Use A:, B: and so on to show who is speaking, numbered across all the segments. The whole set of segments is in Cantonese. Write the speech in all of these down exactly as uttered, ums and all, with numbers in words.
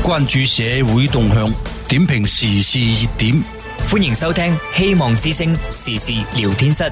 A: 關注社會動向，點評時事熱點。
B: 歡迎收聽希望之聲時事聊天室。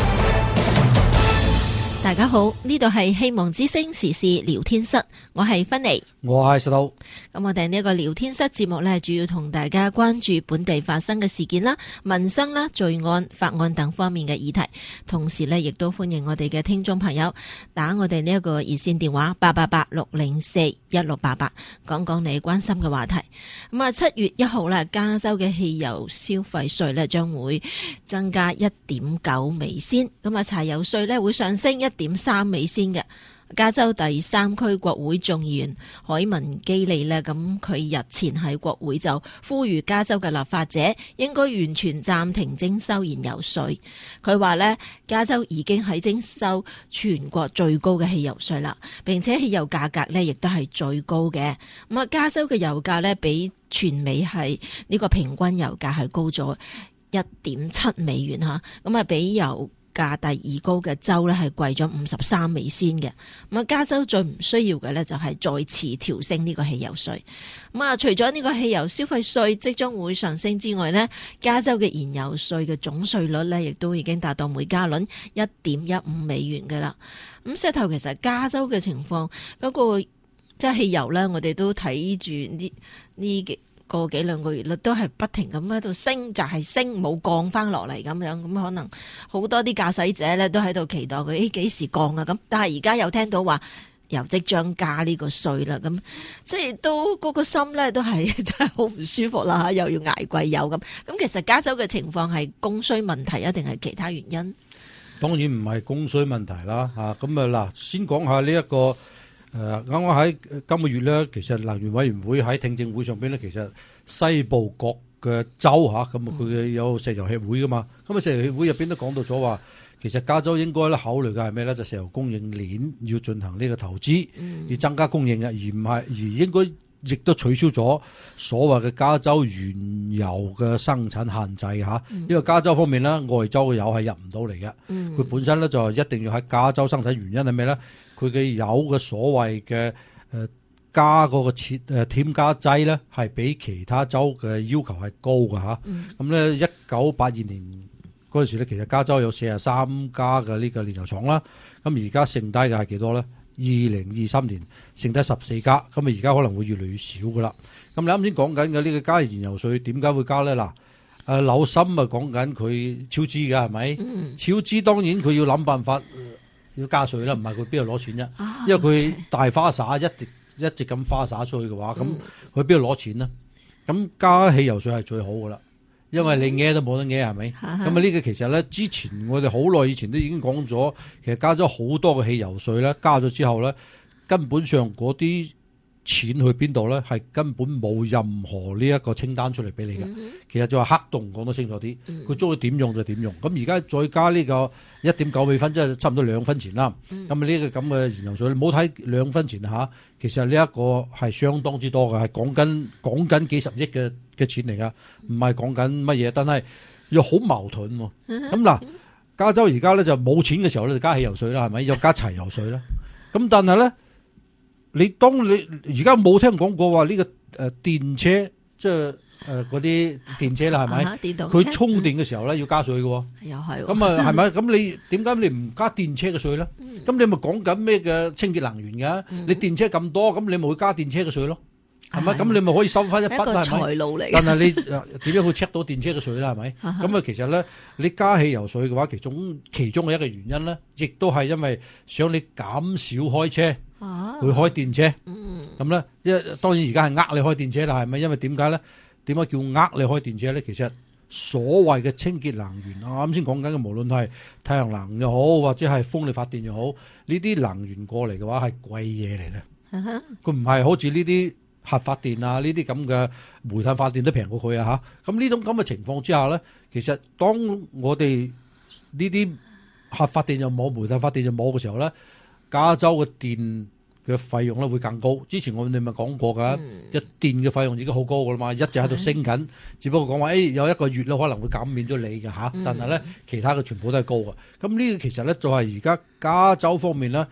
C: 大家好，呢度係希望之聲時事聊天室，我係芬妮，
D: 我係石頭。
C: 咁我哋呢個聊天室節目呢，主要同大家關注本地發生嘅事件啦、民生啦、罪案、法案等方面嘅議題。同時呢，亦都歡迎我哋嘅聽眾朋友打我哋呢一個熱線電話八八八六零四一六八八，講講你關心嘅話題。咁啊，七月一號呢，加州嘅汽油消費稅呢將會增加一點九美仙，咁啊，柴油稅呢會上升一點三美仙嘅。加州第三區國會眾議員海文基利呢，咁佢日前喺國會就呼籲加州嘅立法者應該完全暫停徵收燃油稅。佢話呢，加州已經喺徵收全國最高嘅汽油稅啦，並且汽油價格呢亦都係最高嘅。咁啊，加州嘅油價呢比全美係呢個平均油價係高咗一點七美元吓，咁啊比油價第二高嘅州呢係貴咗五十三美仙嘅。咁啊，加州最唔需要嘅呢就係再次調升呢個汽油稅。咁啊，除咗呢個汽油消費稅即將會上升之外呢，加州嘅燃油稅嘅總稅率呢亦都已經達到每加侖一點一五美元㗎啦。咁石頭其實加州嘅情況嗰個即係汽油呢，我哋都睇住呢呢幾個幾兩個月啦，都係不停咁喺度升，就係升，冇降翻落嚟咁樣。咁可能好多啲駕駛者咧都喺度期待佢誒幾時降啊咁。但係而家又聽到話又即將加呢個稅啦，咁即係都嗰個心咧都係真係好唔舒服啦，又要捱貴油咁。咁其實加州嘅情況係供需問題啊，定係其他原因？
D: 當然唔係供需問題啦，嚇咁啊嗱，先講下呢一個。誒啱啱喺今個月咧，其實能源委員會喺聽證會上邊咧，其實西部各嘅州嚇咁啊，佢有石油協會噶嘛，咁啊石油協會入邊都講到咗話，其實加州應該咧考慮嘅係咩咧？就石油供應鏈要進行呢個投資，要增加供應嘅，而唔係而應該亦都取消咗所謂嘅加州原油嘅生產限制嚇，因為加州方面咧外州嘅油係入唔到嚟嘅，佢本身咧就一定要喺加州生產，原因係咩咧？佢嘅油嘅所謂嘅誒加嗰個設誒添加劑咧，係比其他州嘅要求係高嘅嚇。咁咧一九八二年嗰陣時咧，其實加州有四十三家嘅呢個煉油廠啦。咁而家剩低嘅係幾多咧？二零二三年剩低十四家。咁啊而家可能會越嚟越少噶啦。咁你啱先講緊嘅呢個加燃油稅點解會加咧？嗱，誒紐森啊講緊佢超支嘅係咪？嗯、超支當然佢要諗辦法。要加稅啦，唔係佢邊度攞錢啫？啊、因為佢大花灑一直一直咁花灑出去嘅話，咁佢邊度攞錢呢？咁加汽油稅係最好噶啦，因為你嘢都冇得嘢係咪？咁啊呢個其實咧，之前我哋好耐以前都已經講咗，其實加咗好多嘅汽油稅咧，加咗之後咧，根本上嗰啲錢去邊度咧，係根本冇任何呢一個清單出嚟俾你嘅。嗯、其實就係黑洞講得清楚啲，佢中意點用就點用。咁而家再加呢個一點九美分，即係差唔多兩分錢啦。咁啊呢個咁嘅燃油稅，你唔好睇兩分錢嚇，其實呢一個係相當之多嘅，係講緊講緊幾十億嘅嘅錢嚟噶，唔係講緊乜嘢。但係又好矛盾喎。咁嗱，加州而家咧就冇錢嘅時候咧就加汽油稅啦，係咪？又加柴油稅啦。咁但係咧。你當你而家冇聽講過話呢個誒電車，即係誒嗰啲電車啦，係咪？佢充電嘅時候咧要加稅嘅喎。又係。咁啊係咪？咁你點解你唔加電車嘅稅咧？咁你咪講緊咩嘅清潔能源嘅？你電車咁多，咁你咪會加電車嘅稅咯？係咪？咁你咪可以收翻一筆啦？係咪？財路嚟。但係你點樣去 check 到電車嘅稅啦？係咪？咁啊其實咧，你加汽油稅嘅話，其中其中嘅一個原因咧，亦都係因為想你減少開車。啊、會開電車，咁咧、嗯，一當然而家係呃你開電車啦，係咪？因為點解咧？點解叫呃你開電車咧？其實所謂嘅清潔能源，我啱先講緊嘅，無論係太陽能又好，或者係風力發電又好，呢啲能源過嚟嘅話係貴嘢嚟嘅。佢唔係好似呢啲核發電啊，呢啲咁嘅煤炭發電都平過佢啊嚇。咁呢種咁嘅情況之下咧，其實當我哋呢啲核發電又冇，煤炭發電又冇嘅時候咧。加州嘅電嘅費用咧會更高。之前我哋咪講過㗎，嗯、一電嘅費用已經好高㗎啦嘛，一直喺度升緊。嗯、只不過講話誒有一個月咧可能會減免咗你嘅嚇，嗯、但係咧其他嘅全部都係高嘅。咁呢個其實咧就係而家加州方面咧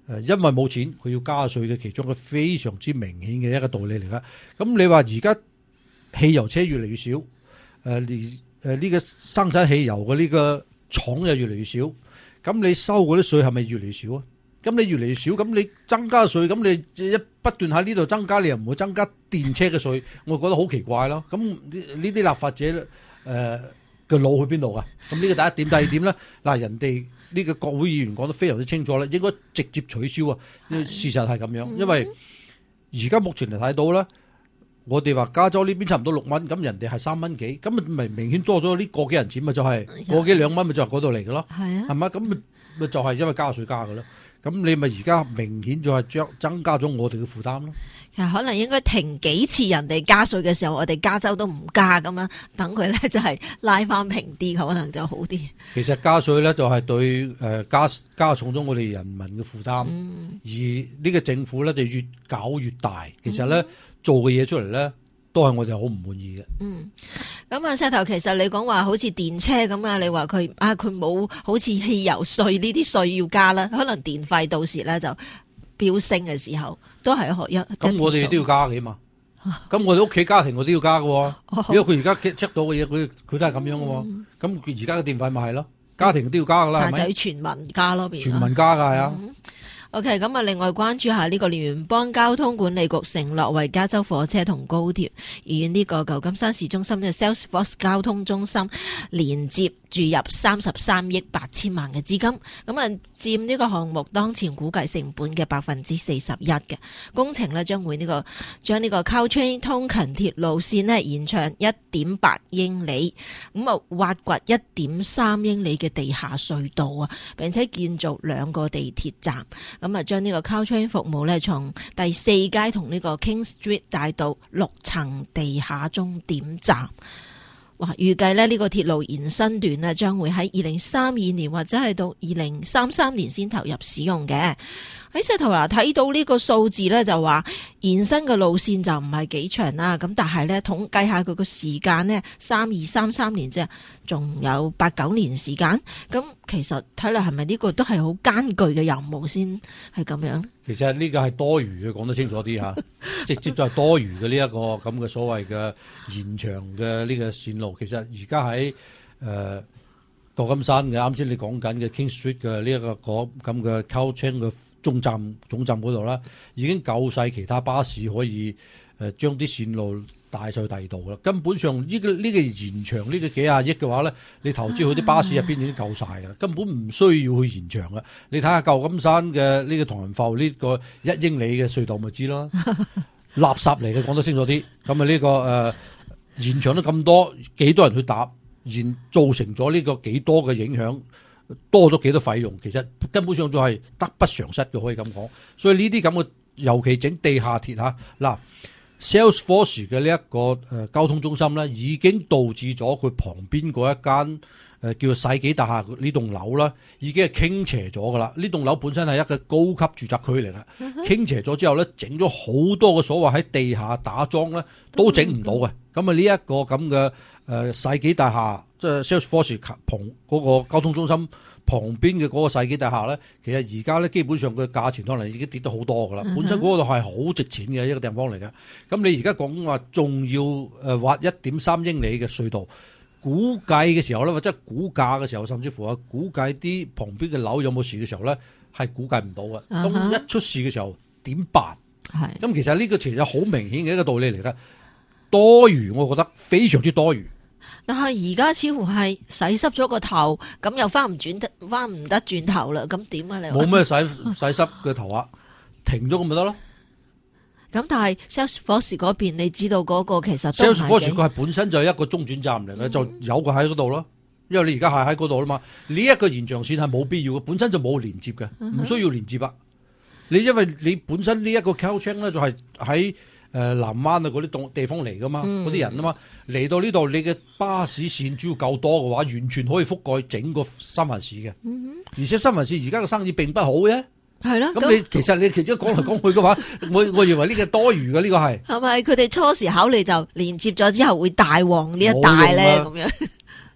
D: 誒，因為冇錢，佢要加稅嘅其中一個非常之明顯嘅一個道理嚟噶。咁你話而家汽油車越嚟越少，誒連誒呢個生產汽油嘅呢個廠又越嚟越少，咁你收嗰啲稅係咪越嚟越少啊？咁你越嚟越少，咁你增加稅，咁你一不斷喺呢度增加，你又唔會增加電車嘅稅，我覺得好奇怪咯。咁呢呢啲立法者誒嘅腦去邊度噶？咁呢個第一點，第二點咧，嗱人哋呢個國會議員講得非常之清楚啦，應該直接取消啊。事實係咁樣，因為而家目前嚟睇到咧，我哋話加州呢邊差唔多六蚊，咁人哋係三蚊幾，咁咪明顯多咗呢個幾人錢咪就係個幾兩蚊咪就係嗰度嚟嘅咯，係啊，係咪？咁咪咪就係因為加稅加嘅咯。咁你咪而家明顯就係將增加咗我哋嘅負擔咯。
C: 其實可能應該停幾次人哋加稅嘅時候，我哋加州都唔加咁樣，等佢咧就係拉翻平啲，可能就好啲。
D: 其實加稅咧就係對誒加加重咗我哋人民嘅負擔，嗯、而呢個政府咧就越搞越大。其實咧、嗯、做嘅嘢出嚟咧，都係我哋好唔滿意嘅。嗯，
C: 咁啊，石頭，其實你講話好似電車咁啊，你話佢啊，佢冇好似汽油稅呢啲稅要加啦，可能電費到時咧就飆升嘅時候，都係學一。
D: 咁我哋都要加嘅嘛。咁我哋屋企家庭我都要加嘅，哦、因為佢而家 check 到嘅嘢，佢佢都係咁樣嘅。咁而家嘅電費咪係咯，家庭都要加噶啦，係咪？
C: 就要全民加咯，變。
D: 全民加噶係啊。
C: 嗯OK， 咁啊，另外關注下呢個聯邦交通管理局承諾為加州火車同高鐵與呢個舊金山市中心嘅 Salesforce 交通中心連接注入三十三億八千萬嘅資金，咁啊佔呢個項目當前估計成本嘅百分之四十一嘅工程呢，將會呢個將呢個 Caltrain 通勤鐵路線呢延長一點八英里，咁啊挖掘一點三英里嘅地下隧道啊，並且建造兩個地鐵站。咁啊，將呢個 Caltrain 服務咧，從第四街同呢個 King Street 帶到六層地下終點站。哇！預計咧呢個鐵路延伸段呢，將會喺二零三二年或者係到二零三三年先投入使用嘅。喺石頭嗱睇到呢個數字咧，就話延伸嘅路線就唔係幾長啦。咁但係咧統計下佢個時間呢，三二三三年啫，仲有八九年時間。咁其實睇嚟係咪呢個都係好艱巨嘅任務先係咁樣？
D: 其實呢個係多餘嘅，講得清楚啲吓，直接就係多餘嘅呢一個咁嘅所謂嘅延長嘅呢個線路。其實而家喺誒舊金山嘅啱先你講緊嘅 King Street 嘅呢一個咁嘅 Caltrain 嘅中站總站嗰度啦，已經夠晒其他巴士可以誒將啲線路帶上去第二度啦。根本上呢個呢個延長呢個幾廿億嘅話咧，你投資去啲巴士入邊已經夠晒㗎啦，根本唔需要去延長㗎。你睇下舊金山嘅呢個唐人埠呢個一英里嘅隧道咪知啦，垃圾嚟嘅，講得清楚啲。咁啊呢個誒、呃、延長得咁多，幾多人去搭，然造成咗呢個幾多嘅影響。多咗幾多費用，其實根本上就係得不償失嘅，可以咁講。所以呢啲咁嘅，尤其整地下鐵嚇嗱 ，Salesforce 嘅呢一個誒交通中心咧，已經導致咗佢旁邊嗰一間誒叫做世紀大廈呢棟樓啦，已經係傾斜咗噶啦。呢棟樓本身係一個高級住宅區嚟嘅，傾斜咗之後咧，整咗好多嘅所謂喺地下打樁咧，都整唔到嘅。咁啊呢一個咁嘅。誒世紀大廈即係 Salesforce 旁嗰個交通中心旁邊嘅嗰個世紀大廈咧，其實而家咧基本上個價錢可能已經跌得好多噶啦。本身嗰度係好值錢嘅一個地方嚟嘅。咁你而家講話仲要誒挖一點三英里嘅隧道，估計嘅時候咧，或者估價嘅時候，甚至乎啊估計啲旁邊嘅樓有冇事嘅時候咧，係估計唔到嘅。咁、uh-huh. 一出事嘅時候點辦？係咁，其實呢個其實好明顯嘅一個道理嚟嘅，多餘，我覺得非常之多餘。
C: 但係而家似乎係洗濕咗個頭，咁又翻唔轉得翻唔得轉頭啦，咁點啊？你
D: 冇咩洗洗濕嘅頭啊，停咗咁咪得咯。
C: 咁但係 Salesforce 嗰邊，你知道嗰個其實
D: Salesforce 佢係本身就係一個中轉站嚟嘅、嗯，就有個喺嗰度咯。因為你而家係喺嗰度啦嘛，呢、這、一個延長線係冇必要嘅，本身就冇連接嘅，唔需要連接啊。你因為你本身呢一個 Caltrain 咧就係喺。誒、呃，南灣啊，嗰啲地方嚟噶嘛，嗰、嗯、啲人啊嘛，嚟到呢度，你嘅巴士線只要夠多嘅話，完全可以覆蓋整個三藩市嘅、嗯。而且三藩市而家嘅生意並不好嘅，係咯。咁你其實你其實講嚟講去嘅話，我我認為呢個多餘嘅呢個係係咪？佢哋初時考慮就連接咗之後會大旺呢一帶咧咁樣。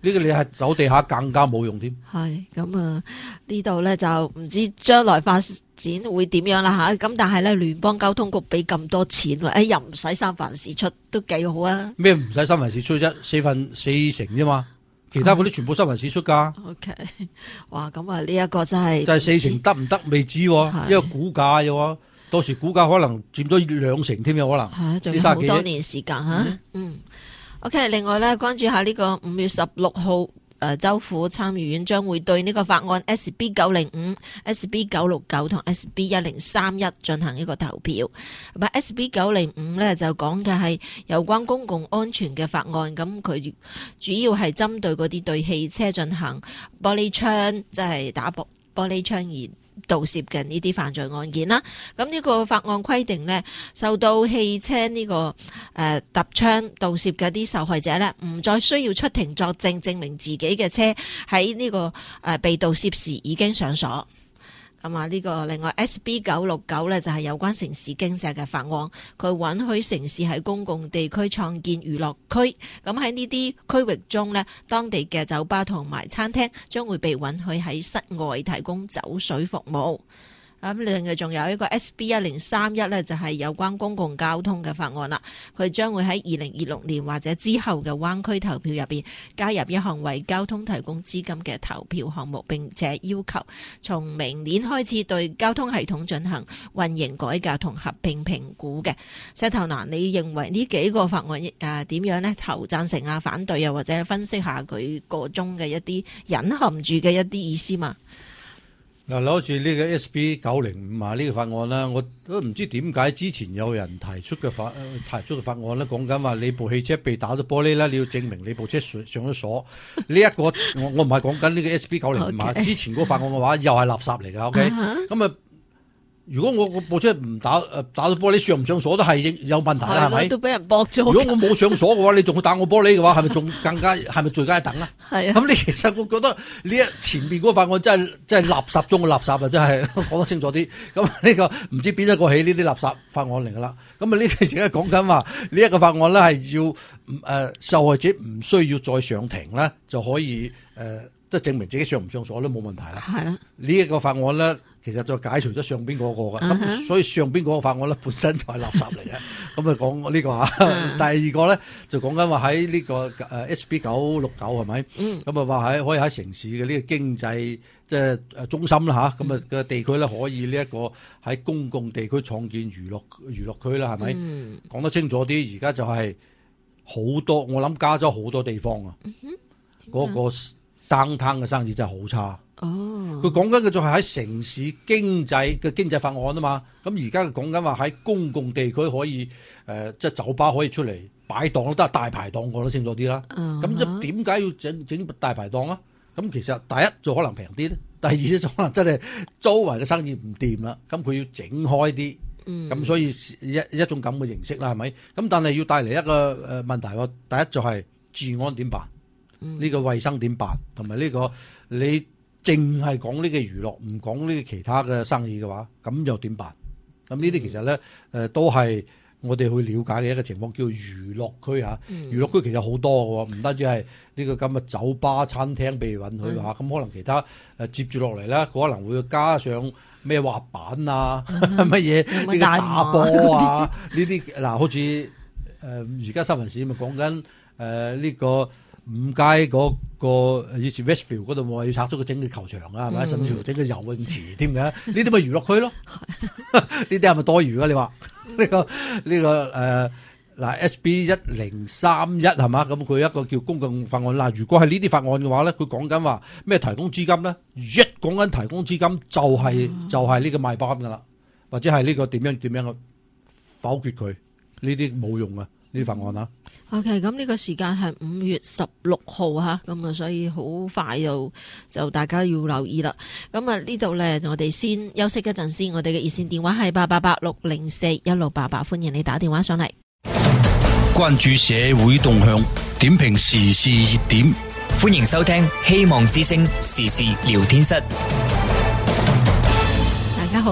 D: 呢個你係走地下更加冇用添。
C: 係咁啊，呢度咧就唔知將來發展會點樣啦吓。咁但係咧，聯邦交通局俾咁多錢，誒、哎、又唔使三藩市出，都幾好啊。
D: 咩唔使三藩市出啫？四分四成啫嘛，其他嗰啲全部三藩市出㗎。
C: O、okay. K， 哇，咁啊呢一個真係，
D: 但係四成得唔得未知喎，因為股價嘅喎，到時股價可能佔咗兩成添，有可能。
C: 係，仲有好多年時間吓。嗯。嗯 O、okay, K， 另外咧，關注下呢個五月十六號，誒州府參議院將會對呢個法案 S B 九零五、S B 九六九同 S B 一零三一進行一個投票。咁啊 S B 九零五咧就講嘅係有關公共安全嘅法案，咁佢主要係針對嗰啲對汽車進行玻璃窗，即係打玻玻璃窗而盜竊嘅呢啲犯罪案件啦。咁呢個法案規定呢，受到汽車呢、這個誒揼窗盜竊嘅啲受害者呢，唔再需要出庭作證，證明自己嘅車喺呢、這個誒、呃、被盜竊時已經上鎖。咁啊，呢個另外 S B 九六九咧就係有關城市經濟嘅法案，佢允許城市喺公共地區創建娛樂區。咁喺呢啲區域中呢，當地嘅酒吧同埋餐廳將會被允許喺室外提供酒水服務。咁另外仲有一個 S B 一零三一咧，就係有關公共交通嘅法案啦。佢將會喺二零二六年或者之後嘅灣區投票入邊加入一項為交通提供資金嘅投票項目，並且要求從明年開始對交通系統進行運營改革同合併評估嘅。石頭男，你認為呢幾個法案誒點樣呢？投贊成啊、反對啊，或者分析下佢個中嘅一啲隱含住嘅一啲意思嘛？
D: 嗱，攞住呢個 S B 九零五啊，呢個法案啦，我都唔知點解之前有人提出嘅法提出嘅法案咧，講緊話你部汽車被打咗玻璃啦，你要證明你部車上上咗鎖。呢一個我我唔係講緊呢個 S B 九零五啊，之前嗰個法案嘅話又係垃圾嚟㗎。OK，咁啊。如果我部車唔打誒打到玻璃上唔上鎖都係有問題啦，係咪？
C: 都俾人駁咗。
D: 如果我冇上鎖嘅話，你仲會打我玻璃嘅話，係咪仲更加係咪罪加一等啊？係啊。咁你其實我覺得呢一前面嗰個法案真係真係垃圾中嘅垃圾啊！真係講得清楚啲。咁呢個唔知邊一個起呢啲垃圾法案嚟㗎啦。咁啊呢個而家講緊話呢一個法案咧係要誒、呃、受害者唔需要再上庭咧就可以誒、呃、即係證明自己上唔上鎖都冇問題啦。係啦。呢一個法案咧。其實就解除咗上邊嗰個嘅，咁、uh-huh. 所以上邊嗰個法案咧本身就係垃圾嚟嘅。咁啊講呢個嚇， uh-huh. 第二個咧就講緊話喺呢個誒 S B 九六九係咪？咁啊話喺可以喺城市嘅呢個經濟即係誒中心啦嚇，咁啊嘅地區咧可以呢一個喺公共地區創建娛樂娛樂區啦，係咪？講、uh-huh. 得清楚啲，而家就係好多我諗加州好多地方啊，嗰、uh-huh. 個 downtown 嘅生意真係好差。哦，佢講緊嘅就係喺城市經濟嘅經濟法案啊嘛，咁而家講緊話喺公共地區可以誒、呃，即係酒吧可以出嚟擺檔都得，大排檔講得清楚啲啦。咁、uh-huh. 即係點解要整整大排檔啊？咁其實第一就可能平啲咧，第二咧就可能真係周圍嘅生意唔掂啦，咁佢要整開啲，咁、uh-huh. 所以一一種咁嘅形式啦，係咪？咁但係要帶嚟一個誒問題喎，第一就係治安點辦？呢、uh-huh. 個衛生點辦？同埋呢個你。淨係講呢個娛樂，唔講呢個其他嘅生意嘅話，咁又點辦？咁呢啲其實咧，誒、呃、都係我哋去了解嘅一個情況，叫娛樂區嚇。嗯、娛樂區其實好多嘅喎，唔單止係呢個咁嘅酒吧、餐廳被允許嚇，咁、嗯、可能其他誒接住落嚟咧，可能會加上咩滑板啊，乜嘢呢個打波啊，呢啲嗱，好似誒而家三藩市咪講緊誒呢個。五街嗰個以前 Westfield 嗰度冇話要拆咗個整嘅球場啊，係咪？甚至乎整個游泳池添嘅，呢啲咪娛樂區咯？呢啲係咪多餘啊？你話呢、呢個呢、呢個誒嗱、呃、S B 一零三一係嘛？咁佢一個叫公共法案嗱，如果係呢啲法案嘅話咧，佢講緊話咩提供資金咧？一講緊提供資金就係、是嗯、就係、是、呢個賣包㗎啦，或者係呢個點樣點樣嘅否決佢呢啲冇用啊！呢啲法案啊。
C: OK， 咁呢個時間係五月十六號吓，咁啊，所以好快又就大家要留意啦。咁啊，呢度咧，我哋先休息一陣先。我哋嘅熱線電話係八八八六零四一六八八，歡迎你打電話上嚟。
A: 關注社會動向，點評時事熱點，
B: 歡迎收聽希望之聲時事聊天室。
C: 大家好。歡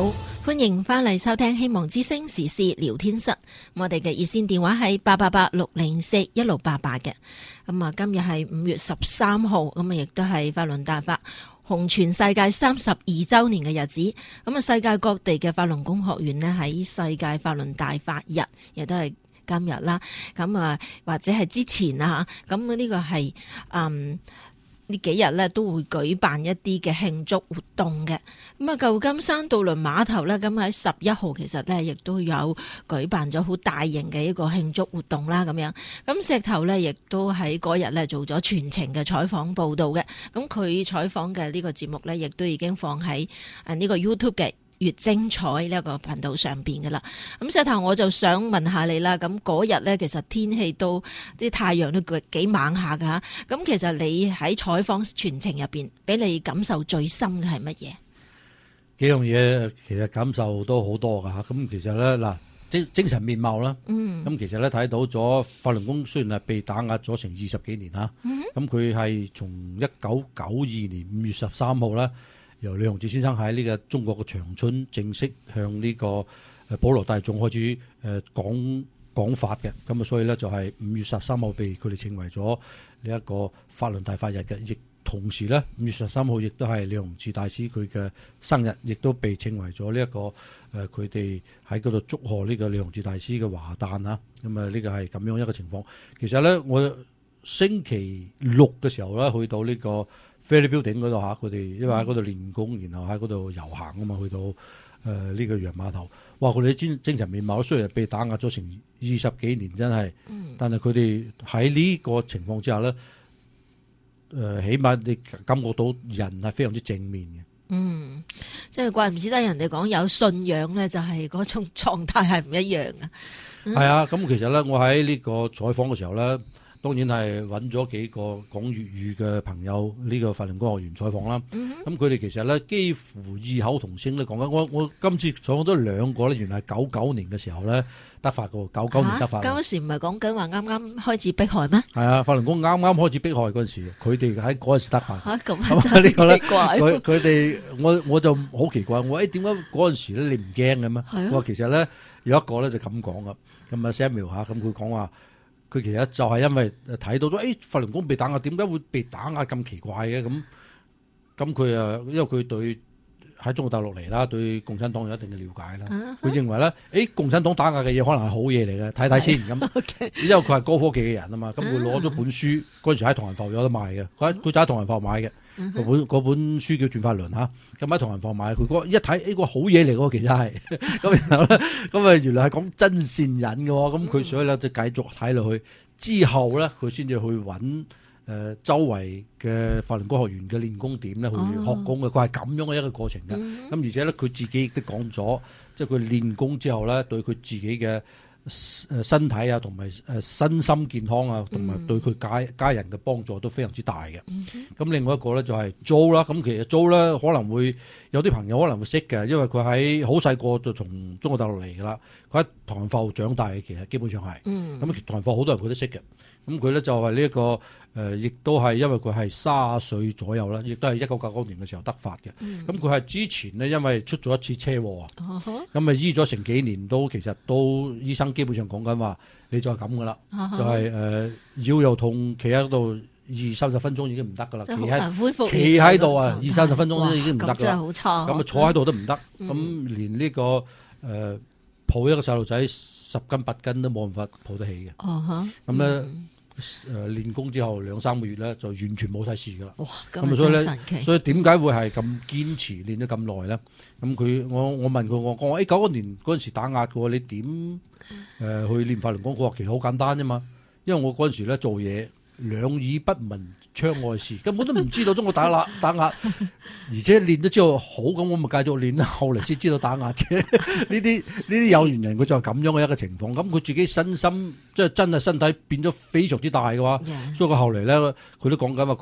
C: 歡迎翻嚟收聽希望之聲時事聊天室，我哋嘅熱線電話係八八八六零四一六八八嘅。咁啊，今日係五月十三號，咁啊亦都係法輪大法紅傳世界三十二周年嘅日子。咁啊，世界各地嘅法輪功學院呢，喺世界法輪大法日，亦都係今日啦。咁啊，或者係之前啊，咁呢個係嗯。呢幾日咧都會舉辦一啲嘅慶祝活動嘅，咁啊舊金山渡輪碼頭咧，咁喺十一號其實咧亦都有舉辦咗好大型嘅一個慶祝活動啦，咁樣，咁石頭咧亦都喺嗰日咧做咗全程嘅採訪報導嘅，咁佢採訪嘅呢個節目咧，亦都已經放喺誒呢個 YouTube 嘅越精彩呢一個頻道上邊噶啦，咁石頭我就想問下你啦，咁嗰日咧其實天氣都啲太陽都幾猛下噶吓，咁其實你喺採訪全程入邊，俾你感受最深嘅係乜嘢？
D: 幾樣嘢其實感受都好多噶吓，咁其實咧嗱精精神面貌啦，嗯，咁其實咧睇到咗法輪功雖然係被打壓咗成二十幾年吓，咁佢係從一九九二年五月十三號咧。由李洪志先生喺呢個中國嘅長春正式向呢個誒普羅大眾開始誒講講法嘅，咁啊所以咧就係五月十三號被佢哋稱為咗呢一個法輪大法日嘅，亦同時咧五月十三號亦都係李洪志大師佢嘅生日，亦都被稱為咗呢一個誒佢哋喺嗰度祝賀呢個李洪志大師嘅華誕啊，咁啊呢個係咁樣一個情況。其實咧我星期六嘅時候咧去到呢個Ferry Building 嗰度嚇，佢哋因為喺嗰度練功，然後喺嗰度遊行啊嘛，去到誒呢、呃這個洋碼頭，哇！佢哋精精神面貌雖然被打壓咗成二十幾年，真係，嗯、但係佢哋喺呢個情況之下咧，誒、呃、起碼你感覺到人係非常之正面嘅。嗯，
C: 即係怪唔之得人哋講有信仰咧，就係嗰種狀態係唔一樣嘅。係、
D: 嗯、啊，咁其實咧，我喺呢個採訪嘅時候咧。當然係揾咗幾個講粵語嘅朋友，呢、這個法輪功學員採訪啦。咁佢哋其實咧幾乎異口同聲咧講緊，我我今次採訪咗兩個咧，原來係九九年嘅時候咧得法嘅，九九年得法。
C: 嗰、啊、時唔係講緊話啱啱開始迫害咩？
D: 係啊，法輪功啱啱開始迫害嗰陣時，佢哋喺嗰陣時得法。
C: 嚇咁真係奇怪。
D: 佢佢哋我我就好奇怪，我誒點解嗰陣時咧你唔驚嘅咩？我話其實咧有一個咧就咁講噶，咁啊 Samuel 嚇，咁佢講話。佢其實就係因為睇到咗，誒、哎、法輪功被打壓，點解會被打壓咁奇怪嘅？咁咁佢啊，因為佢對喺中國大陸嚟啦，對共產黨有一定嘅了解啦。佢、uh huh. 認為咧，誒、哎、共產黨打壓嘅嘢可能係好嘢嚟嘅，睇睇先咁。Okay. 因為佢係高科技嘅人啊嘛，咁佢攞咗本書嗰陣、uh huh. 時喺唐人埠有得賣嘅，佢佢就喺唐人埠買嘅。嗰、uh huh. 本嗰本書叫《轉法輪》嚇，咁喺唐人埠買，佢一睇呢個好嘢嚟喎，其實係咁然後咧，咁啊原來係講真善忍嘅喎，咁佢所以咧就繼續睇落去，之後咧佢先至去揾誒周圍嘅法輪功學員嘅練功點咧去學功嘅，佢係咁樣嘅一個過程嘅。咁、uh huh. 而且咧佢自己亦都講咗，即係佢練功之後咧對佢自己嘅誒身體啊，同埋誒身心健康啊，同埋對佢家家人嘅幫助都非常之大嘅。咁、嗯、另外一個咧就係 Joe 啦，咁其實 Joe 咧可能會有啲朋友可能會識嘅，因為佢喺好細個就從中國大陸嚟噶啦，佢喺唐人埠長大嘅，其實基本上係。咁、嗯、唐人埠好多人佢都識嘅。咁佢咧就係呢一個誒，亦、呃、都係因為佢係卅歲左右啦，亦都係一九九九年嘅時候得法嘅。咁佢係之前呢，因為出咗一次車禍啊，咁啊、uh huh. 醫咗成幾年都其實都醫生基本上講緊話，你就係咁噶啦，uh huh. 就係、是、誒、呃、腰又痛，企喺度二三十分鐘已經唔得噶啦，企喺企喺度啊，二三十分鐘都已經唔得噶啦，咁真係好差。咁啊坐喺度都唔得，咁、嗯、連呢、這個誒、呃、抱一個細路仔十斤八斤都冇辦法抱得起嘅。咁咧、uh。Huh. 誒練功之後兩三個月咧就完全冇晒事噶啦，咁所以咧，所以點解會係咁堅持練咗咁耐咧？咁佢我我問佢我講話誒九一年嗰陣時打壓嘅喎，你點誒、呃、去練法輪功？佢話其實好簡單啫嘛，因為我嗰陣時咧做嘢兩耳不聞窗外事，根本都唔知道中國打壓打壓，而且練咗之後好咁，我咪繼續練啦。後嚟先知道打壓嘅呢啲呢啲有緣人，佢就係咁樣嘅一個情況。咁佢自己身心即係真係身體變咗非常之大嘅話，Yeah. 所以佢後嚟咧，佢都講緊話佢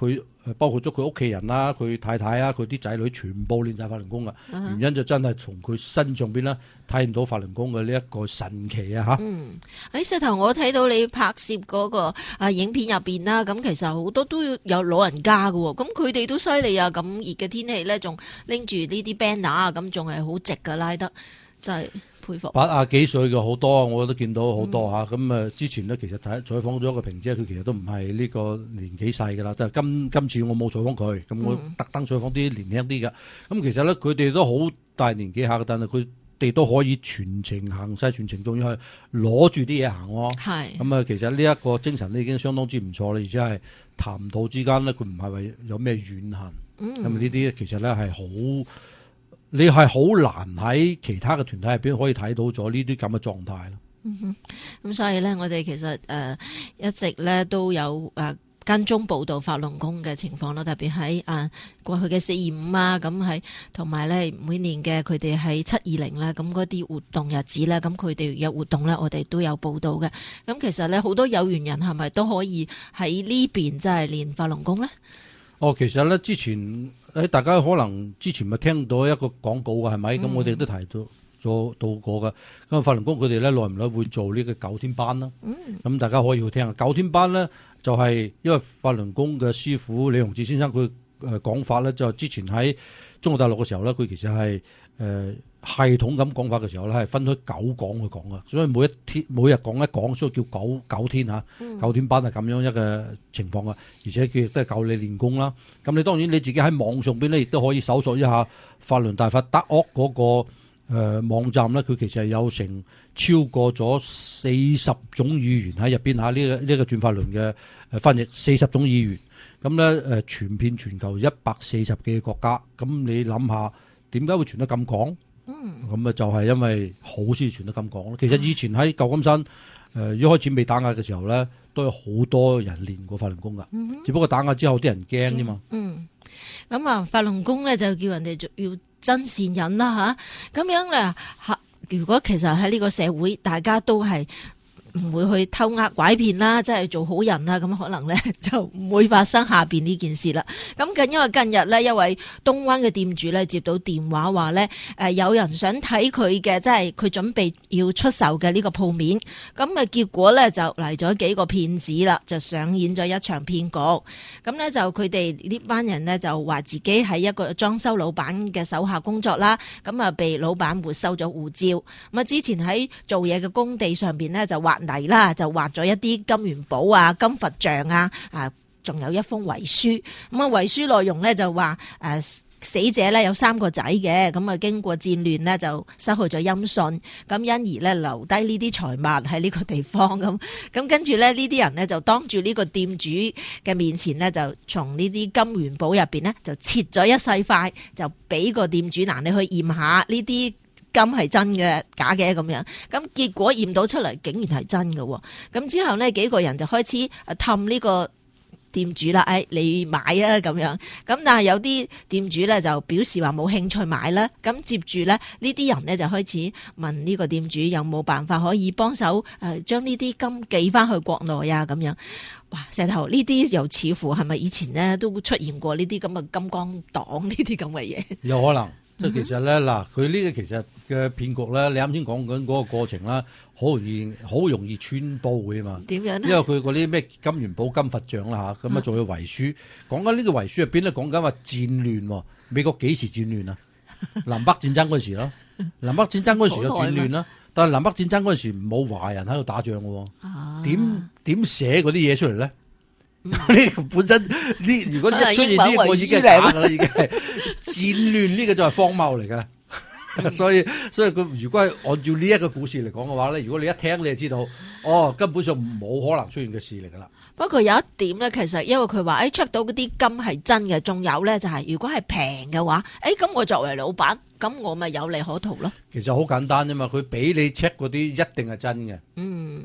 D: 包括咗佢屋企人啦、佢太太啊、佢啲仔女全部練晒法輪功噶。
C: 嗯、
D: 原因就真係從佢身上邊咧睇到法輪功嘅呢一個神奇啊！吓，
C: 嗯，喺石頭我睇到你拍攝嗰個啊影片入邊啦，咁其實好多都有老人家噶，咁佢哋都犀利啊！咁熱嘅天氣咧，仲拎住呢啲 banner 啊，咁仲係好直噶，拉得真係佩服。
D: 八啊幾歲嘅好多，我都見到好多吓。咁誒、嗯，之前呢，其實睇採訪咗個萍姐，佢其實都唔係呢個年紀細噶啦。但係今今次我冇採訪佢，咁我特登採訪啲年輕啲嘅。咁、嗯、其實咧，佢哋都好大年紀下嘅，但係佢哋都可以全程行晒全程，仲要係攞住啲嘢行喎。係咁啊，其實呢一個精神咧已經相當之唔錯啦，而且係談吐之間咧，佢唔係話有咩怨恨。咁啊，呢啲其實咧係好。你係好難喺其他嘅團體入邊可以睇到咗呢啲咁嘅狀態咯。
C: 嗯哼，咁所以咧，我哋其實誒、呃、一直咧都有誒、呃、跟蹤報道法輪功嘅情況咯，特別喺啊過去嘅四二五啊，咁喺同埋咧每年嘅佢哋喺七二零啦，咁嗰啲活動日子咧，咁佢哋有活動咧，我哋都有報道嘅。咁其實咧好多有緣人係咪都可以喺呢邊即係練法輪功咧？
D: 哦，其實咧之前誒，大家可能之前咪聽到一個廣告嘅係咪？咁、嗯、我哋都提到咗到過嘅。咁法輪功佢哋咧耐唔耐會做呢個九天班啦。咁、嗯、大家可以去聽下九天班咧，就係、是、因為法輪功嘅師傅李洪志先生佢誒講法咧，就之前喺中國大陸嘅時候咧，佢其實係誒、呃、系統咁講法嘅時候咧，係分開九講去講嘅，所以每一天每日講一講，所以叫九九天嚇，嗯、九天班係咁樣一個情況嘅，而且佢亦都係教你練功啦。咁你當然你自己喺網上邊咧，亦都可以搜索一下法輪大法德屋嗰、那個誒、呃、網站咧，佢其實係有成超過咗四十種語言喺入邊嚇，呢、這個呢、這個轉法輪嘅誒翻譯四十種語言，咁咧誒傳遍全球一百四十幾個國家，咁你諗下點解會傳得咁廣？咁啊、嗯、就係因為好先傳得咁講咯。其實以前喺舊金山，誒、呃、一開始未打壓嘅時候咧，都有好多人練過法輪功噶。嗯、哼只不過打壓之後啲人驚啫嘛。嗯，
C: 咁啊法輪功咧就叫人哋要真善忍啦吓。咁樣咧吓，如果其實喺呢個社會，大家都係唔會去偷呃拐騙啦，即係做好人啦，咁可能咧就唔會發生下邊呢件事啦。咁近因為近日咧，一位東灣嘅店主咧接到電話話咧，誒有人想睇佢嘅，即係佢準備要出售嘅呢個鋪面。咁啊結果咧就嚟咗幾個騙子啦，就上演咗一場騙局。咁咧就佢哋呢班人呢，就話自己喺一個裝修老闆嘅手下工作啦，咁啊被老闆沒收咗護照。咁啊之前喺做嘢嘅工地上邊呢，就畫泥啦，就畫咗一啲金元寶啊、金佛像啊，啊，仲有一封遺書。咁啊，遺書內容咧就話，誒、啊，死者咧有三個仔嘅，咁啊經過戰亂呢，就失去咗音訊，咁因而咧留低呢啲財物喺呢個地方咁。咁跟住咧呢啲人呢，就當住呢個店主嘅面前呢，就從呢啲金元寶入邊呢，就切咗一細塊，就俾個店主嗱，你去驗下呢啲金係真嘅假嘅咁樣，咁結果驗到出嚟竟然係真嘅，咁之後呢，幾個人就開始氹呢個店主啦，誒、哎、你買啊咁樣，咁但係有啲店主呢，就表示話冇興趣買啦，咁接住呢，呢啲人呢，就開始問呢個店主有冇辦法可以幫手誒將呢啲金寄翻去國內啊咁樣，哇石頭呢啲又似乎係咪以前呢都出現過呢啲咁嘅金剛黨呢啲咁嘅嘢？
D: 有可能。即係其實咧，嗱佢呢個其實嘅騙局咧，你啱先講緊嗰個過程啦，好容易好容易穿煲嘅嘛。點樣咧？因為佢嗰啲咩金元寶、金佛像啦嚇，咁啊仲有遺書，講緊呢個遺書入邊咧，講緊話戰亂，美國幾時戰亂啊？南北戰爭嗰時咯，南北戰爭嗰時就戰亂啦。但係南北戰爭嗰時冇華人喺度打仗嘅喎，點點寫嗰啲嘢出嚟咧？呢本身呢，如果一出現呢個已經係假噶啦，已經係戰亂呢個就係荒謬嚟噶，所以所以佢如果係按照呢一個故事嚟講嘅話咧，如果你一聽你就知道，哦，根本上冇可能出現嘅事嚟噶啦。不過有一點咧，其實因為佢話誒 check 到嗰啲金係真嘅，仲有咧就係、是、如果係平嘅話，誒咁我作為老闆，咁我咪有利可圖咯。其實好簡單啫嘛，佢俾你 check 嗰啲一定係真嘅。嗯。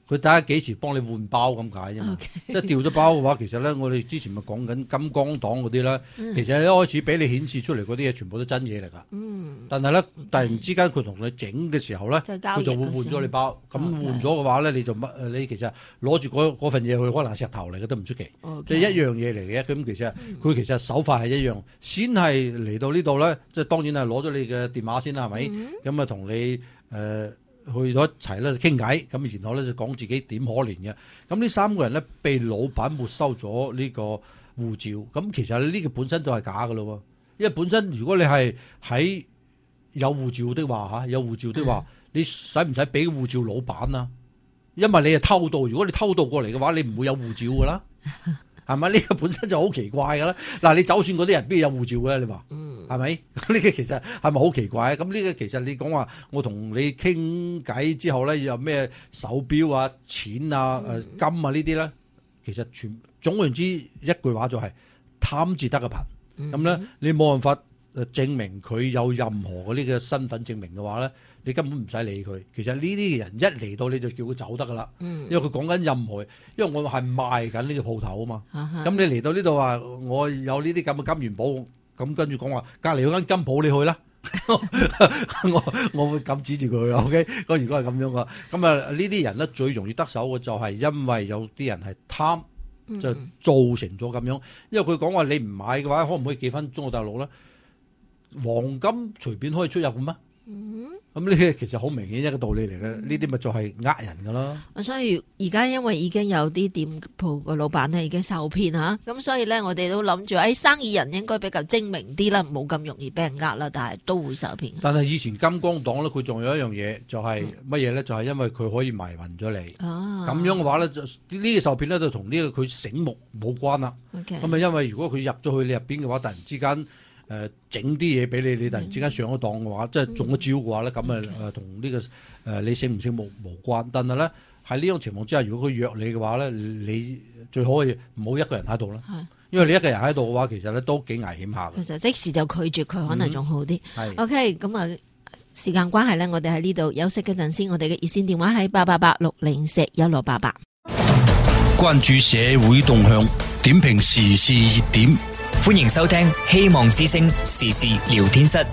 D: 佢睇下幾時幫你換包咁解啫嘛。
C: Okay.
D: 即係掉咗包嘅話，其實咧我哋之前咪講緊金剛黨嗰啲咧，
C: 嗯、
D: 其實一開始俾你顯示出嚟嗰啲嘢全部都真嘢嚟㗎。
C: 嗯，
D: 但係咧突然之間佢同你整嘅時候咧，佢就會換咗你包。咁換咗嘅話咧，你就乜？你其實攞住嗰份嘢去，可能係石頭嚟嘅都唔出奇。
C: Okay.
D: 即係一樣嘢嚟嘅。咁其實佢其實手法係一樣。先係嚟到呢度咧，即係當然係攞咗你嘅電話先啦，係咪？咁啊同你誒。呃去咗一齊咧傾偈，咁然後咧就講自己點可憐嘅。咁呢三個人咧被老闆沒收咗呢個護照，咁其實呢個本身就係假㗎咯。因為本身如果你係喺有護照的話嚇，有護照的話，你使唔使俾護照老闆啊？因為你係偷渡，如果你偷渡過嚟嘅話，你唔會有護照㗎啦。係咪？呢、這個本身就好奇怪㗎啦！嗱，你就算嗰啲人邊有護照嘅？你話係咪？呢、嗯、個其實係咪好奇怪？咁呢個其實你講話，我同你傾偈之後咧，有咩手錶啊、錢啊、誒、嗯、金啊呢啲咧，其實全總言之一句話就係貪字得嘅貧。咁咧、嗯，你冇辦法誒證明佢有任何嗰啲嘅身份證明嘅話咧，你根本唔使理佢。其實呢啲人一嚟到你就叫佢走得噶啦，嗯、因為佢講緊任何，因為我係賣緊呢個鋪頭啊嘛。咁、啊、你嚟到呢度話我有呢啲咁嘅金元寶，咁跟住講話隔離有間金鋪你去啦，我我會咁指住佢去 OK。咁如果係咁樣嘅，咁啊呢啲人咧最容易得手嘅就係因為有啲人係貪，就造成咗咁樣。因為佢講話你唔買嘅話，可唔可以寄翻中國大陸咧？黃金隨便可以出入嘅咩？咁呢啲其實好明顯一個道理嚟嘅，呢啲咪就係呃人噶啦。
C: 所以而家因為已經有啲店鋪個老闆咧已經受騙吓，咁所以咧我哋都諗住，誒、哎、生意人應該比較精明啲啦，冇咁容易俾人呃啦，但係都會受騙。
D: 但係以前金剛黨咧，佢仲有一樣嘢，就係乜嘢咧？就係、是、因為佢可以迷暈咗你。哦、啊，咁樣嘅話咧，就呢個受騙咧就同呢個佢醒目冇關啦。咁啊
C: Okay，
D: 因為如果佢入咗去你入邊嘅話，突然之間。誒整啲嘢俾你，你突然之間上咗當嘅話，嗯、即係中咗招嘅話咧，咁啊誒同呢個誒、呃、你醒唔醒目無關。但係咧喺呢種情況之下，如果佢約你嘅話咧，你最好可以唔好一個人喺度啦。係，因為你一個人喺度嘅話，其實咧都幾危險下嘅。其實
C: 即時就拒絕佢，可能仲好啲。
D: 係、嗯。
C: OK，咁啊時間關係咧，我哋喺呢度休息嗰陣先。我哋嘅熱線電話係八八八六零四一六八八。
A: 關注社會動向，點評時事熱點。
B: 歡迎收聽希望之聲時事聊天室。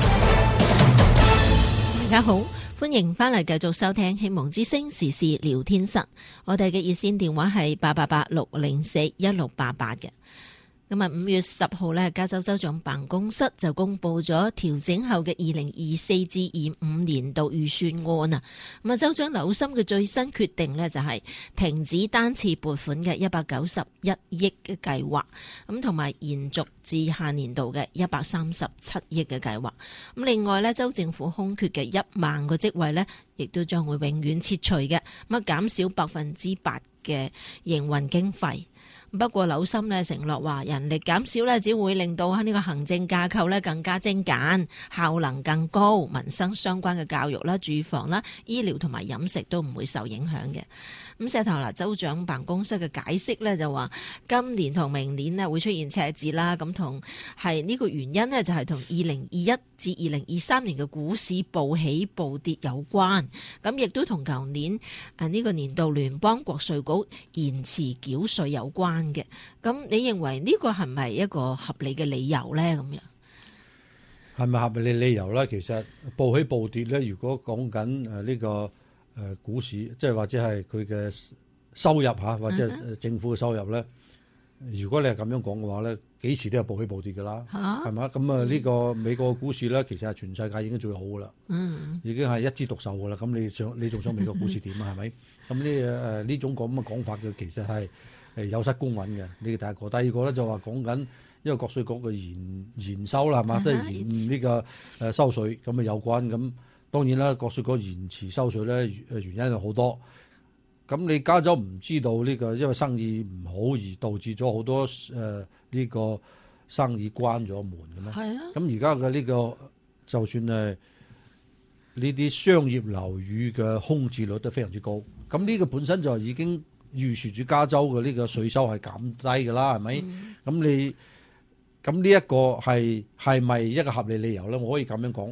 C: 大家好，歡迎翻嚟繼續收聽希望之聲時事聊天室。我哋嘅熱線電話係八八八六零四一六八八嘅。咁啊，五月十號咧，加州州長辦公室就公布咗調整後嘅二零二四至二五年度預算案啊。咁啊，州長紐森嘅最新決定呢，就係停止單次撥款嘅一百九十一億嘅計劃，咁同埋延續至下年度嘅一百三十七億嘅計劃。咁另外呢，州政府空缺嘅一萬個職位呢，亦都將會永遠撤除嘅，咁啊減少百分之八嘅營運經費。不過紐森呢承諾話，人力減少呢只會令到呢個行政架構呢更加精簡，效能更高，民生相關嘅教育啦、住房啦、醫療同埋飲食都唔會受影響嘅。咁石頭嗱，州長辦公室嘅解釋呢就話，今年同明年呢會出現赤字啦，咁同係呢個原因呢就係同二零二一至二零二三年嘅股市暴起暴跌有關，咁亦都同舊年誒呢個年度聯邦國稅局延遲繳稅有關嘅。咁你認為呢個係咪一個合理嘅理由呢？咁樣
D: 係咪合理理由咧？其實暴起暴跌咧，如果講緊誒呢個誒股市，即係或者係佢嘅收入嚇，或者係政府嘅收入咧，嗯、如果你係咁樣講嘅話咧，幾時都有暴起暴跌㗎啦，係咪？咁啊呢個美國股市咧，其實係全世界已經最好㗎啦，嗯、已經係一枝獨秀㗎啦。咁你想你仲想美國股市點啊？係咪？咁呢誒呢種咁嘅講法嘅，其實係誒有失公允嘅。呢個第一個，第二個咧就話講緊。因為國稅局嘅延延收啦，係嘛，都係延呢個誒收稅咁啊有關。咁當然啦，國稅局延遲收稅咧，誒原因有好多。咁你加州唔知道呢個，因為生意唔好而導致咗好多誒呢個生意關咗門嘅咩？係啊。咁而家嘅呢個就算係呢啲商業樓宇嘅空置率都非常之高。咁呢個本身就已經預示住加州嘅呢個稅收係減低㗎啦，係咪？咁、嗯、你咁呢一個係係咪一個合理理由咧？我可以咁樣講，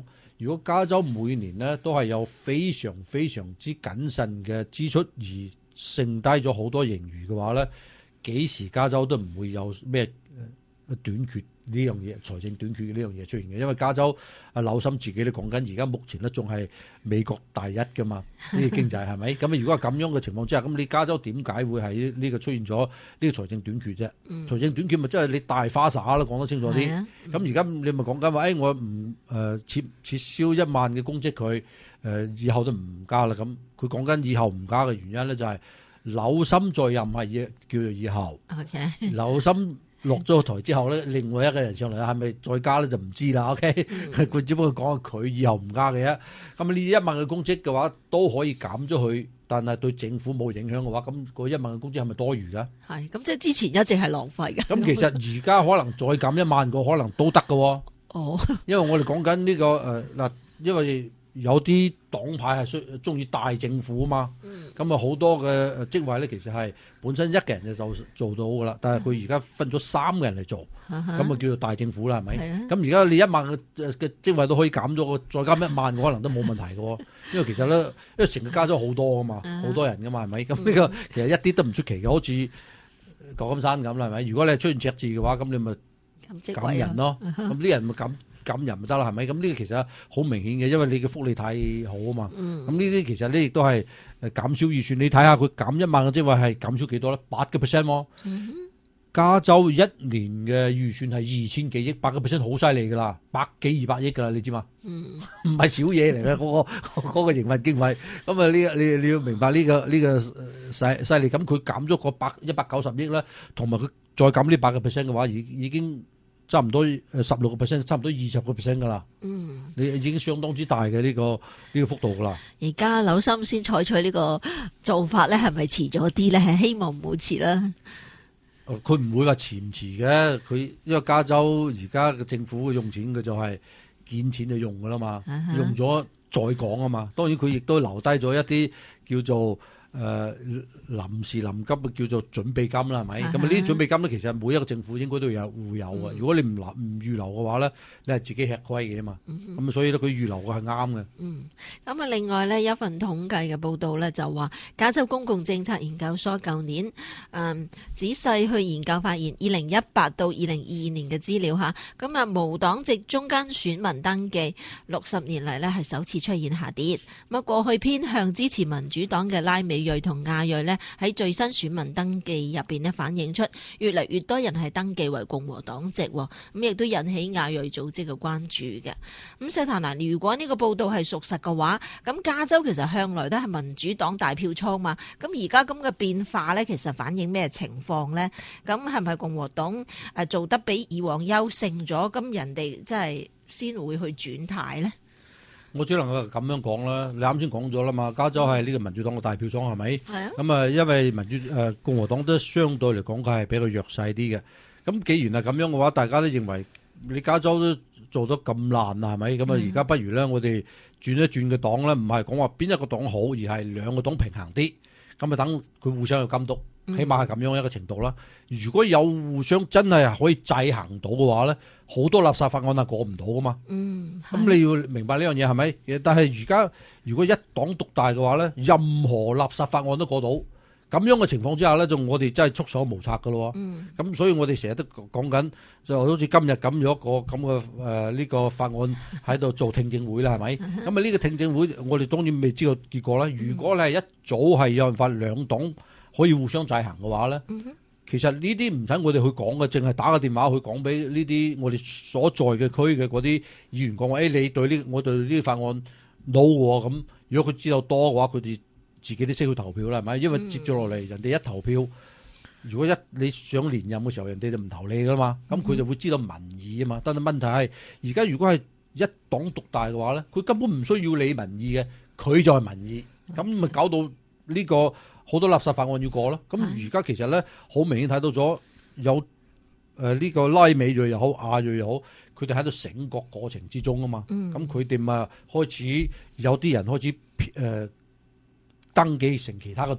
D: 如果加州每年咧都係有非常非常之謹慎嘅支出，而剩低咗好多盈餘嘅話咧，幾時加州都唔會有咩短缺呢樣嘢，財政短缺呢樣嘢出現嘅。因為加州啊，紐森自己都講緊，而家目前咧仲係美國第一噶嘛，呢個經濟係咪？咁如果係咁樣嘅情況之下，咁你加州點解會係呢個出現咗呢個財政短缺啫？
C: 嗯、
D: 財政短缺咪即係你大花灑啦，講得清楚啲。咁而家你咪講緊話，誒、哎、我唔誒、呃、撤撤銷一萬嘅公職佢誒、呃，以後都唔加啦。咁佢講緊以後唔加嘅原因咧，就係紐森在任係叫做以後。
C: OK，
D: 紐森落咗台之後咧，另外一個人上嚟係咪再加咧就唔知啦。OK，佢、嗯、只不過講佢以後唔加嘅啫。咁呢一萬嘅公職嘅話都可以減咗佢，但係對政府冇影響嘅話，咁嗰一萬嘅公職係咪多餘㗎？係，
C: 咁即係之前一直係浪費嘅。
D: 咁其實而家可能再減一萬個，可能都得㗎。
C: 哦，
D: 因為我哋講緊呢個誒嗱、呃，因為有啲黨派係需中意大政府啊嘛。咁啊好多嘅職位咧，其實係本身一個人就做做到噶啦，但係佢而家分咗三個人嚟做，咁啊、uh huh. 叫做大政府啦，係咪？咁而家你一萬嘅嘅職位都可以減咗，再加一萬，可能都冇問題嘅。因為其實咧，因為成個加州好多噶嘛，好、uh huh. 多人噶嘛，係咪？咁呢個其實一啲都唔出奇嘅，好似舊金山咁啦，係咪？如果你係出現赤字嘅話，咁你咪減人咯，咁啲、uh huh. 人咪減。減人咪得啦，係咪？咁呢個其實好明顯嘅，因為你嘅福利太好啊嘛。咁呢啲其實呢亦都係誒減少預算。你睇下佢減一萬嘅職位係減少幾多咧？八個 percent 喎。嗯、哼加州一年嘅預算係二千幾億，八個 percent 好犀利㗎啦，百幾二百億㗎啦，你知嘛？唔係、嗯、少嘢嚟嘅嗰個嗰、嗰個營運經費。咁啊呢你你要明白呢、呢個呢、呢個犀犀利。咁佢減咗個百一百九十億咧，同埋佢再減呢八個 percent 嘅話，已已經。差唔多誒十六個 percent，差唔多二十個 percent 噶啦。嗯，你已經相當之大嘅呢、這個呢、這個幅度噶啦。而家
C: 紐森先採取呢個做法咧，係咪遲咗啲咧？係希望唔好遲啦。
D: 佢唔會話遲唔遲嘅，佢因為加州而家嘅政府用錢嘅就係見錢就用噶啦嘛，啊、哈用咗再講啊嘛。當然佢亦都留低咗一啲叫做。誒、呃、臨時臨急嘅叫做準備金啦，係咪？咁啊呢啲準備金咧，其實每一個政府應該都有會有嘅。嗯、如果你唔留唔預留嘅話咧，你係自己吃虧嘅嘛。咁、嗯、哼所以咧，佢預留嘅係啱嘅。嗯，咁啊，另外咧，一份統計嘅報道咧就話，加州公共政策研究所舊年誒、嗯、仔細去研究發現，二零一八到二零二二年嘅資料嚇，咁啊無黨籍中間選民登記六十年嚟咧係首次出現下跌。咁啊過去偏向支持民主黨嘅拉美裔同亞裔呢，喺最新選民登記入邊呢，反映出越嚟越多人係登記為共和黨籍，咁亦都引起亞裔組織嘅關注嘅。咁石壇嗱，如果呢個報道係屬實嘅話，咁加州其實向來都係民主黨大票倉嘛，咁而家咁嘅變化呢，其實反映咩情況呢？咁係咪共和黨誒做得比以往優勝咗？咁人哋即係先會去轉態呢？ 我只能夠咁樣講啦，你啱先講咗啦嘛，加州係呢個民主黨嘅大票倉係咪？係啊。咁啊，因為民主誒、呃、共和黨都相對嚟講，佢係比較弱勢啲嘅。咁既然係咁樣嘅話，大家都認為你加州都做得咁爛啦，係咪？咁啊，而家不如咧，我哋轉一轉嘅黨咧，唔係講話邊一個黨好，而係兩個黨平衡啲，咁啊等佢互相去監督。起碼係咁樣一個程度啦。如果有互相真係可以制衡到嘅話咧，好多垃圾法案係過唔到噶嘛。嗯，咁你要明白呢樣嘢係咪？但係而家如果一黨獨大嘅話咧，任何垃圾法案都過到。咁樣嘅情況之下咧，就我哋真係束手無策噶咯。嗯，咁所以我哋成日都講緊，就好似今日咁有一個咁嘅誒呢個法案喺度做聽證會啦，係咪？咁啊呢個聽證會，我哋當然未知道結果啦。如果你係一早係有辦法兩黨可以互相制衡嘅話咧，嗯、哼其實呢啲唔使我哋去講嘅，淨係打個電話去講俾呢啲我哋所在嘅區嘅嗰啲議員講話，誒、哎、你對呢、這個、我對呢啲法案 no 喎，咁如果佢知道多嘅話，佢哋自己都識去投票啦，係咪？因為接住落嚟，人哋一投票，如果一你想連任嘅時候，人哋就唔投你噶嘛，咁佢就會知道民意啊嘛。但係問題係，而家如果係一黨獨大嘅話咧，佢根本唔需要理民意嘅，佢就係民意，咁咪搞到呢、這個好多垃圾法案要過咯。咁而家其實咧，好明顯睇到咗有誒呢、呃這個拉美裔又好，亞裔又好，佢哋喺度醒覺過程之中啊嘛。咁佢哋咪開始有啲人開始誒。呃登記成其他嘅黨，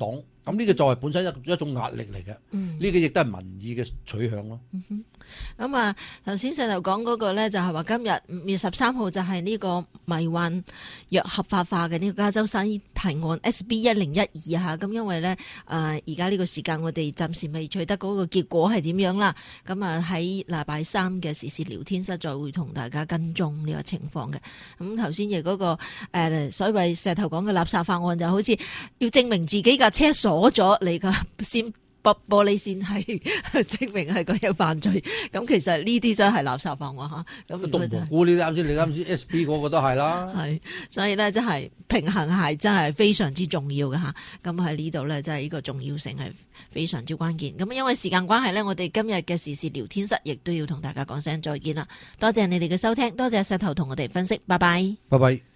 D: 咁呢個就係本身一一種壓力嚟嘅。呢、
C: 嗯、
D: 個亦都係民意嘅取向咯。
C: 嗯咁啊，頭先石頭講嗰個咧，就係話今日五月十三號就係呢個迷幻藥合法化嘅呢個加州新提案 S B 一零一二吓，咁因為咧誒而家呢個時間我哋暫時未取得嗰個結果係點樣啦，咁啊喺禮拜三嘅時事聊天室再會同大家跟蹤呢個情況嘅。咁頭先嘅嗰個誒、呃、所謂石頭講嘅垃圾法案就好似要證明自己架車鎖咗你噶先。玻璃先係證明係佢有犯罪，咁其實呢啲真係垃圾法案嚇。咁
D: 都唔無辜，你啱先，你啱先 S B 嗰個都係啦。
C: 係，所以咧真係平衡係真係非常之重要嘅嚇。咁喺呢度咧，真係呢個重要性係非常之關鍵。咁因為時間關係咧，我哋今日嘅時事聊天室亦都要同大家講聲再見啦。多謝你哋嘅收聽，多謝石頭同我哋分析，拜拜。
D: 拜拜。